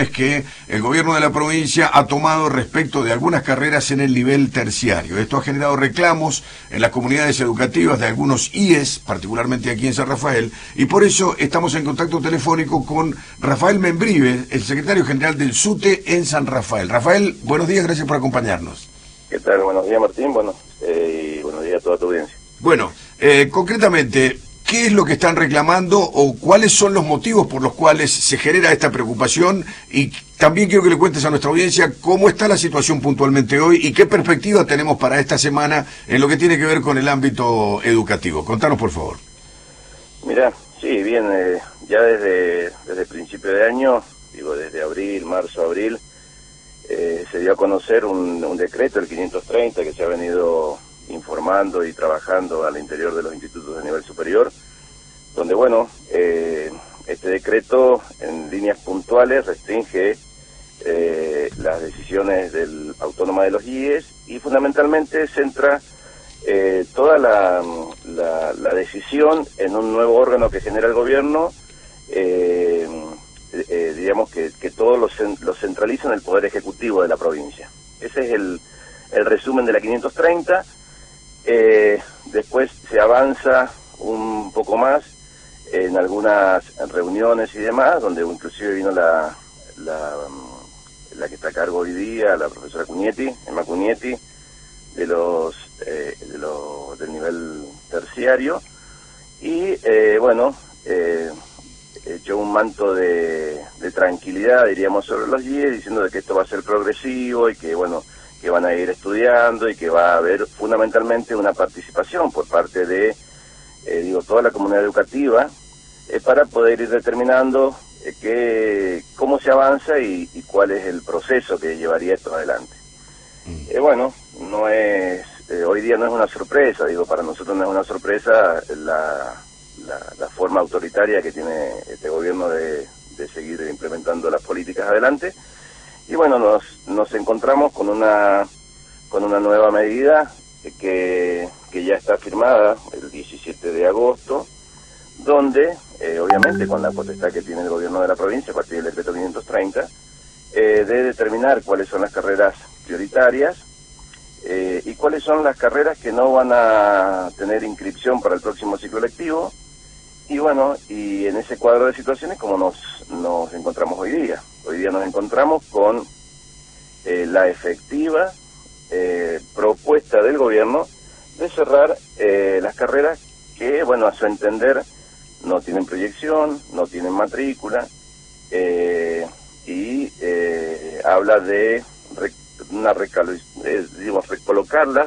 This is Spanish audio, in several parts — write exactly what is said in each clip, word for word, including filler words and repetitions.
decisiones que el gobierno de la provincia ha tomado respecto de algunas carreras en el nivel terciario. Esto ha generado reclamos en las comunidades educativas de algunos I E S, particularmente aquí en San Rafael, y por eso estamos en contacto telefónico con Rafael Membrives, el secretario general del SUTE en San Rafael. Rafael, buenos días, gracias por acompañarnos. ¿Qué tal? Buenos días, Martín. Bueno, eh, y buenos días a toda tu audiencia. Bueno, eh, concretamente, ¿qué es lo que están reclamando o cuáles son los motivos por los cuales se genera esta preocupación? Y también quiero que le cuentes a nuestra audiencia cómo está la situación puntualmente hoy y qué perspectiva tenemos para esta semana en lo que tiene que ver con el ámbito educativo. Contanos, por favor. Mirá, sí, bien, eh, ya desde, desde principio de año, digo, desde abril, marzo, abril, eh, se dio a conocer un, un decreto, el quinientos treinta, que se ha venido informando y trabajando al interior de los institutos de nivel superior, donde, bueno, eh, este decreto en líneas puntuales restringe eh, las decisiones del autónoma de los I E S y fundamentalmente centra eh, toda la, la, la decisión en un nuevo órgano que genera el gobierno, eh, eh, digamos que, que todo lo, lo centraliza en el Poder Ejecutivo de la provincia. Ese es el, el resumen de la quinientos treinta. Eh, después se avanza un poco más en algunas reuniones y demás, donde inclusive vino la, la, la que está a cargo hoy día, la profesora Cunietti, Emma Cunietti, de los, eh, de los del nivel terciario, y eh, bueno, eh, echó un manto de, de tranquilidad, diríamos, sobre los I E S, diciendo de que esto va a ser progresivo y que, bueno, que van a ir estudiando y que va a haber fundamentalmente una participación por parte de, eh, digo, toda la comunidad educativa, eh, para poder ir determinando eh, que, cómo se avanza y, y cuál es el proceso que llevaría esto adelante. Mm. Eh, bueno, no es, eh, hoy día no es una sorpresa, digo, para nosotros no es una sorpresa la, la, la forma autoritaria que tiene este gobierno de, de seguir implementando las políticas adelante. Y bueno, nos, nos encontramos con una con una nueva medida que, que ya está firmada el diecisiete de agosto, donde, eh, obviamente, con la potestad que tiene el gobierno de la provincia, a partir del decreto quinientos treinta, eh, de determinar cuáles son las carreras prioritarias eh, y cuáles son las carreras que no van a tener inscripción para el próximo ciclo lectivo. Y bueno, y en ese cuadro de situaciones, como nos, nos encontramos hoy día. Hoy día nos encontramos con eh, la efectiva eh, propuesta del gobierno de cerrar eh, las carreras que, bueno, a su entender no tienen proyección, no tienen matrícula, eh, y eh, habla de re, una recalo, eh, digamos, recolocarlas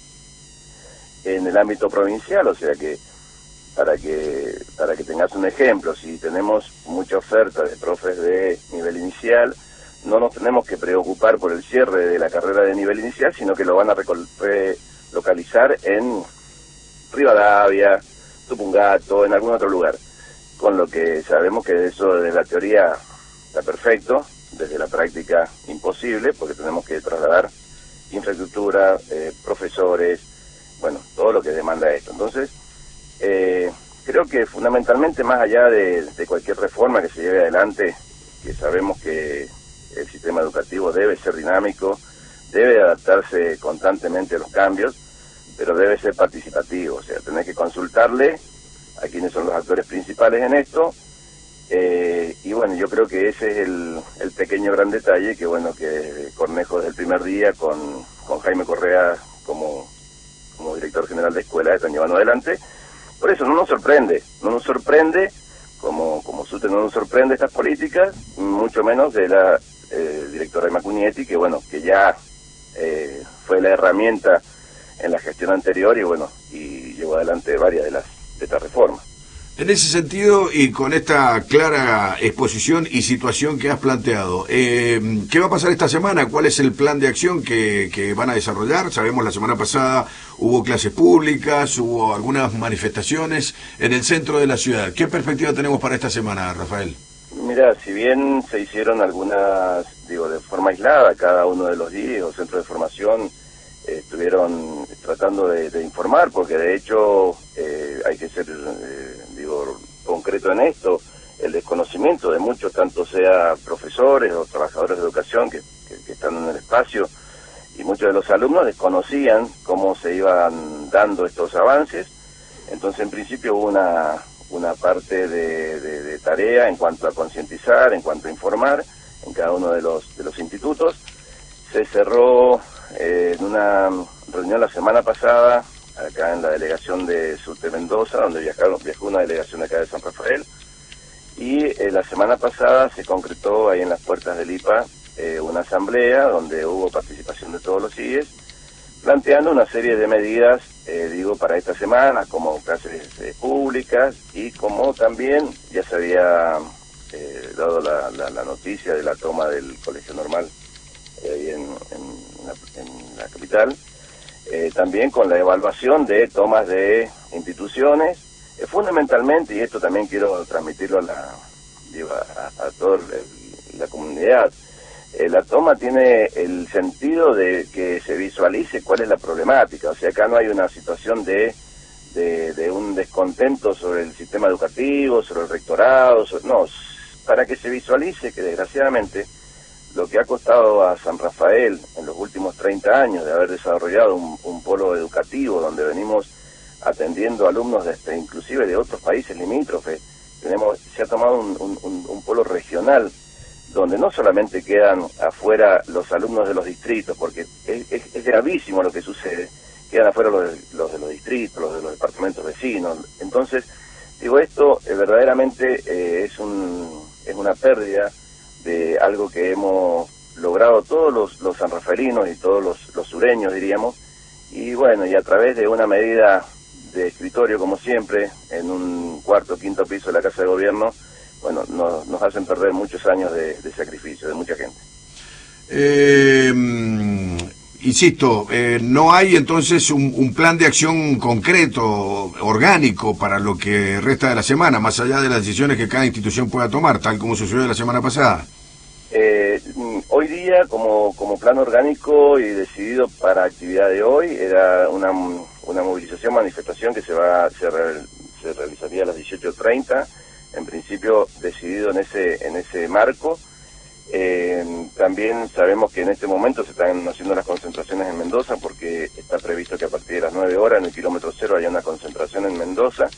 en el ámbito provincial, o sea que para que para que tengas un ejemplo, si tenemos mucha oferta de profes de nivel inicial, no nos tenemos que preocupar por el cierre de la carrera de nivel inicial, sino que lo van a relocalizar en Rivadavia, Tupungato, en algún otro lugar. Con lo que sabemos que eso desde la teoría está perfecto, desde la práctica imposible, porque tenemos que trasladar infraestructura, eh, profesores, bueno, todo lo que demanda esto. Entonces, Eh, creo que fundamentalmente, más allá de, de cualquier reforma que se lleve adelante, que sabemos que el sistema educativo debe ser dinámico, debe adaptarse constantemente a los cambios, pero debe ser participativo, o sea, tener que consultarle a quienes son los actores principales en esto, eh, y bueno, yo creo que ese es el, el pequeño gran detalle que, bueno, que Cornejo desde el primer día con, con Jaime Correa como, como director general de escuela están llevando adelante. Por eso no nos sorprende, no nos sorprende, como como SUTE no nos sorprende estas políticas, mucho menos de la eh, directora Emma Cunietti, que bueno, que ya eh, fue la herramienta en la gestión anterior y bueno, y llevó adelante varias de las de estas reformas. En ese sentido, y con esta clara exposición y situación que has planteado, eh, ¿qué va a pasar esta semana? ¿Cuál es el plan de acción que, que van a desarrollar? Sabemos, la semana pasada hubo clases públicas, hubo algunas manifestaciones en el centro de la ciudad. ¿Qué perspectiva tenemos para esta semana, Rafael? Mira, si bien se hicieron algunas, digo, de forma aislada, cada uno de los días o centros de formación eh, estuvieron tratando de, de informar, porque de hecho eh, hay que ser, eh, digo, concreto en esto. el desconocimiento de muchos, tanto sea profesores o trabajadores de educación que, que, que están en el espacio, y muchos de los alumnos desconocían cómo se iban dando estos avances. Entonces, en principio hubo una, una parte de, de, de tarea en cuanto a concientizar, en cuanto a informar en cada uno de los, de los institutos. Se cerró eh, en una reunión la semana pasada, acá en la delegación de Subte Mendoza, donde viajaron, viajó una delegación acá de San Rafael, y eh, la semana pasada se concretó ahí en las puertas del I P A eh, una asamblea donde hubo participación de todos los I E S, planteando una serie de medidas, eh, digo, para esta semana, como clases eh, públicas, y como también ya se había eh, dado la, la, la noticia de la toma del colegio normal eh, en, en, la, en la capital, eh, también con la evaluación de tomas de instituciones, eh, fundamentalmente, y esto también quiero transmitirlo a la, digo, a, a toda la comunidad. Eh, la toma tiene el sentido de que se visualice cuál es la problemática. O sea, acá no hay una situación de, de, de un descontento sobre el sistema educativo, sobre el rectorado, sobre, no, para que se visualice que desgraciadamente lo que ha costado a San Rafael en los últimos treinta años de haber desarrollado un, un polo educativo donde venimos atendiendo alumnos de, inclusive de otros países limítrofes, tenemos, se ha tomado un, un, un polo regional donde no solamente quedan afuera los alumnos de los distritos, porque es, es, es gravísimo lo que sucede, quedan afuera los de, los de los distritos, los de los departamentos vecinos. Entonces, digo, esto eh, verdaderamente eh, es, un, es una pérdida de algo que hemos logrado todos los, los sanrafaelinos y todos los, los sureños, diríamos, y bueno, y a través de una medida de escritorio, como siempre, en un cuarto o quinto piso de la Casa de Gobierno, bueno, nos, nos hacen perder muchos años de, de sacrificio de mucha gente. Eh, insisto, eh, no hay entonces un, un plan de acción concreto, orgánico, para lo que resta de la semana, más allá de las decisiones que cada institución pueda tomar, tal como sucedió la semana pasada. Eh, hoy día, como, como plan orgánico y decidido para actividad de hoy, era una, una movilización, manifestación que se va se, re, se realizaría a las dieciocho treinta, en principio decidido en ese en ese marco. Eh, también sabemos que en este momento se están haciendo las concentraciones en Mendoza, porque está previsto que a partir de las nueve horas en el kilómetro cero haya una concentración en Mendoza.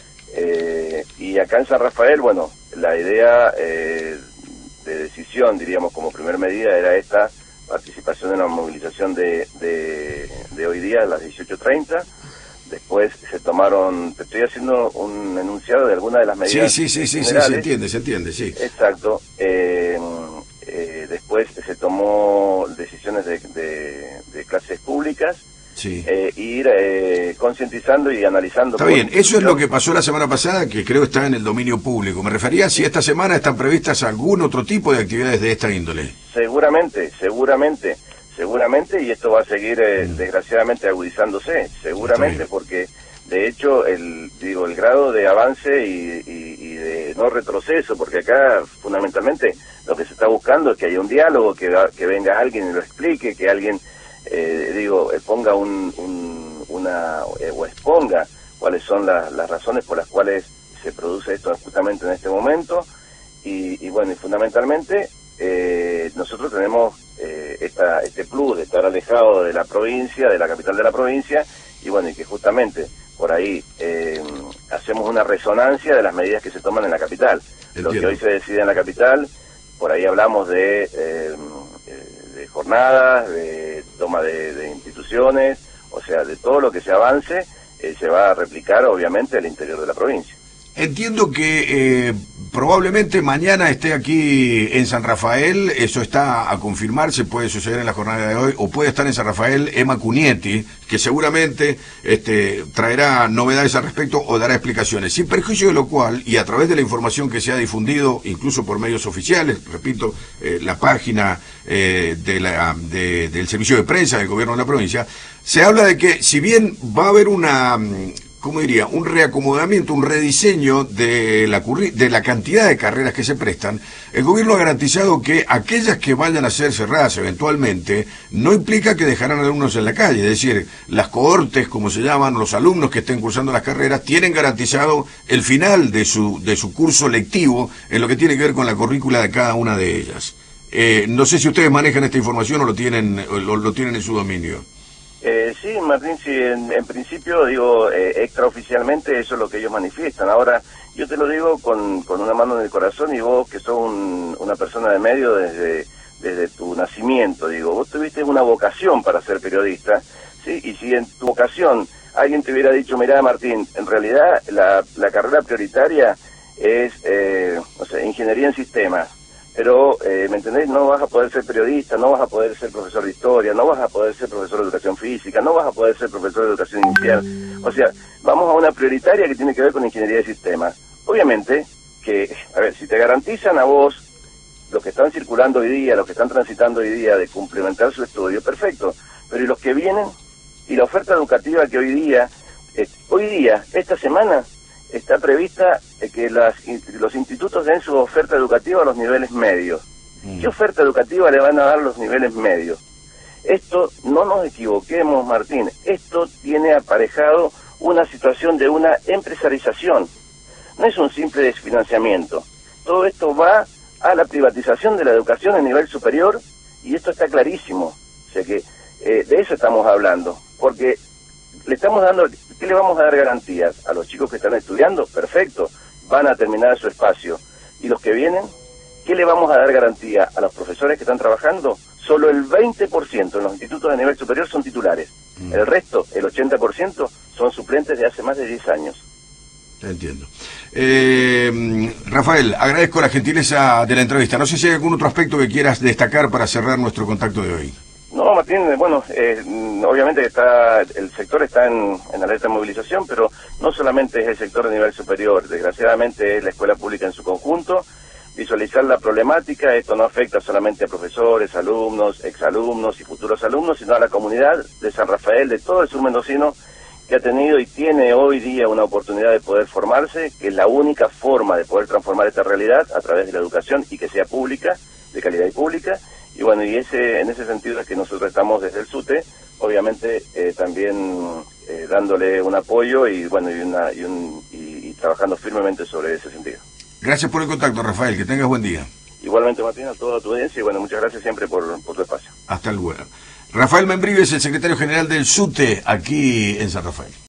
Eh, y acá en San Rafael, bueno, la idea eh, de decisión, diríamos, como primer medida, era esta participación en la movilización de, de, de hoy día a las dieciocho treinta. Después se tomaron, te estoy haciendo un enunciado de algunas de las medidas. Sí, sí, sí, sí, sí, se entiende, se entiende, sí. Exacto. Eh, eh, después se tomó decisiones de, de, de clases públicas. Sí. Eh, ir eh, concientizando y analizando. Está bien, eso es lo que pasó la semana pasada, que creo está en el dominio público. Me refería a si esta semana están previstas algún otro tipo de actividades de esta índole. Seguramente, seguramente. Seguramente, y esto va a seguir eh, desgraciadamente agudizándose, seguramente, porque de hecho el digo el grado de avance y, y, y de no retroceso, porque acá fundamentalmente lo que se está buscando es que haya un diálogo, que, que venga alguien y lo explique, que alguien eh, digo ponga un, un una eh, o exponga cuáles son la, las razones por las cuales se produce esto justamente en este momento, y, y bueno, y fundamentalmente eh, nosotros tenemos eh, esta, este plus de estar alejado de la provincia, de la capital de la provincia, y bueno, y que justamente por ahí eh, hacemos una resonancia de las medidas que se toman en la capital. Entiendo. Lo que hoy se decide en la capital, por ahí hablamos de, eh, de jornadas, de toma de, de instituciones, o sea, de todo lo que se avance, eh, se va a replicar obviamente al interior de la provincia. Entiendo que eh, probablemente mañana esté aquí en San Rafael, eso está a confirmarse, puede suceder en la jornada de hoy, o puede estar en San Rafael Emma Cunietti, que seguramente este, traerá novedades al respecto o dará explicaciones, sin perjuicio de lo cual, y a través de la información que se ha difundido, incluso por medios oficiales, repito, eh, la página eh, de la, de, del servicio de prensa del gobierno de la provincia, se habla de que si bien va a haber una ¿cómo diría? Un reacomodamiento, un rediseño de la, de la cantidad de carreras que se prestan. El gobierno ha garantizado que aquellas que vayan a ser cerradas eventualmente no implica que dejarán alumnos en la calle. Es decir, las cohortes, como se llaman, los alumnos que estén cursando las carreras, tienen garantizado el final de su, de su curso lectivo en lo que tiene que ver con la currícula de cada una de ellas. Eh, no sé si ustedes manejan esta información o lo tienen, o lo, lo tienen en su dominio. Eh, sí, Martín, sí, en, en principio, digo, eh, extraoficialmente eso es lo que ellos manifiestan. Ahora, yo te lo digo con, con una mano en el corazón, y vos que sos un, una persona de medio desde, desde tu nacimiento, digo, vos tuviste una vocación para ser periodista, ¿sí? Y si en tu vocación alguien te hubiera dicho, mirá, Martín, en realidad la, la carrera prioritaria es, eh, o sea, ingeniería en sistemas, pero, eh, ¿me entendés? No vas a poder ser periodista, no vas a poder ser profesor de historia, no vas a poder ser profesor de educación física, no vas a poder ser profesor de educación inicial. O sea, vamos a una prioritaria que tiene que ver con ingeniería de sistemas. Obviamente que, a ver, si te garantizan a vos, los que están circulando hoy día, los que están transitando hoy día, de complementar su estudio, perfecto. Pero ¿y los que vienen? Y la oferta educativa que hoy día, eh, hoy día, esta semana, está prevista eh, que las, los institutos den su oferta educativa a los niveles medios. Mm. ¿Qué oferta educativa le van a dar los niveles medios? Esto, no nos equivoquemos, Martín, esto tiene aparejado una situación de una empresarización. No es un simple desfinanciamiento. Todo esto va a la privatización de la educación a nivel superior, y esto está clarísimo. O sea que eh, de eso estamos hablando, porque le estamos dando, ¿qué le vamos a dar garantías? A los chicos que están estudiando, perfecto, van a terminar su espacio. ¿Y los que vienen? ¿Qué le vamos a dar garantía a los profesores que están trabajando? Solo el veinte por ciento en los institutos de nivel superior son titulares. Mm. El resto, el ochenta por ciento, son suplentes de hace más de diez años. Te entiendo. Eh, Rafael, agradezco la gentileza de la entrevista. No sé si hay algún otro aspecto que quieras destacar para cerrar nuestro contacto de hoy. No, Martín, bueno, eh, obviamente está, el sector está en, en alerta de movilización, pero no solamente es el sector de nivel superior, desgraciadamente es la escuela pública en su conjunto. Visualizar la problemática, esto no afecta solamente a profesores, alumnos, exalumnos y futuros alumnos, sino a la comunidad de San Rafael, de todo el sur mendocino, que ha tenido y tiene hoy día una oportunidad de poder formarse, que es la única forma de poder transformar esta realidad a través de la educación, y que sea pública, de calidad y pública. Y bueno, y ese en ese sentido es que nosotros estamos desde el SUTE, obviamente eh, también eh, dándole un apoyo y bueno y, una, y, un, y, y trabajando firmemente sobre ese sentido. Gracias por el contacto, Rafael, que tengas buen día. Igualmente, Martín, a toda tu audiencia, y bueno, muchas gracias siempre por, por tu espacio. Hasta luego. Rafael Membrives, el secretario general del SUTE, aquí en San Rafael.